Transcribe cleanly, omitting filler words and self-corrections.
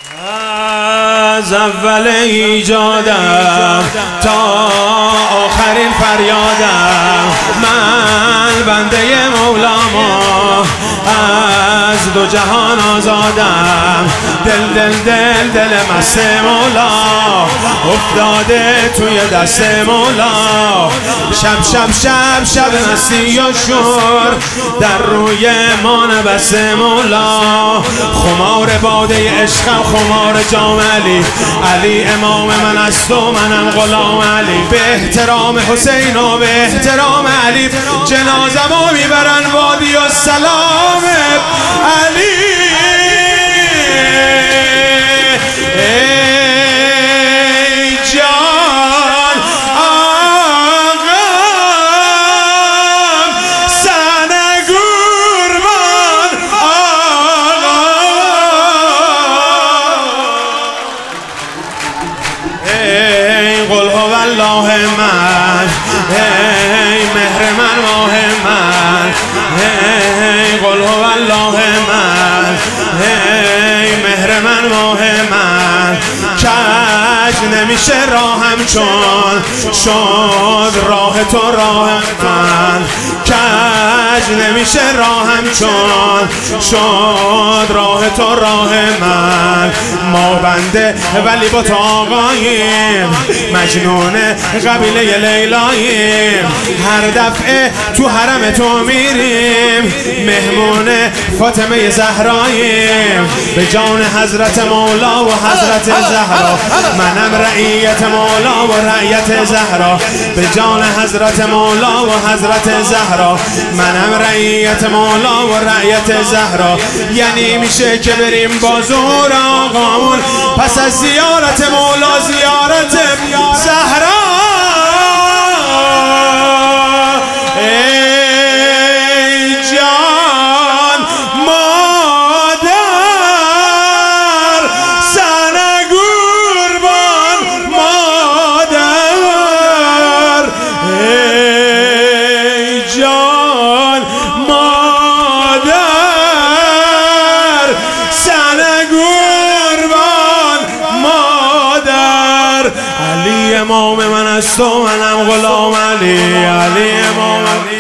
از اول ایجادم تا آخرین فریادم من بنده مولامو از دو جهان آزادم. دل مست مولا افتاده توی دست مولا. شب مستی و شور در روی ما نبست مولا. خمار باده عشقم خمار جام علی امام من است و منم غلام علی. به احترام حسین و به احترام علی جنازمو میبرن وادی السلام علی. ای جان آقام سنه قربان آقام. ای قل هو الله من ای مهر من ماه من ای قل هو الله من ای مهر من ماه من. کج نمیشه راهم چون شد راه تو راه من. کج نمیشه راهم چون شد راه تو راه من. ما بنده ولی با تو آقاییم مجنون قبیله لیلاییم. هر دفعه تو حرم تو میریم مهمون فاطمه زهراییم. به جان حضرت مولا و حضرت زهرا منم رعیت مولا و رعیت زهرا. به جان حضرت مولا و حضرت زهرا منم رعیت مولا و رعیت زهرا. یعنی میشه که بریم با ظهور آقامون پس از زیارت مولا زیارت زهرا. ای جان مادر سنه قربان مادر. ای جان مادر سنه قربان مادر. علی امام من است و منم غلام علی. علی امام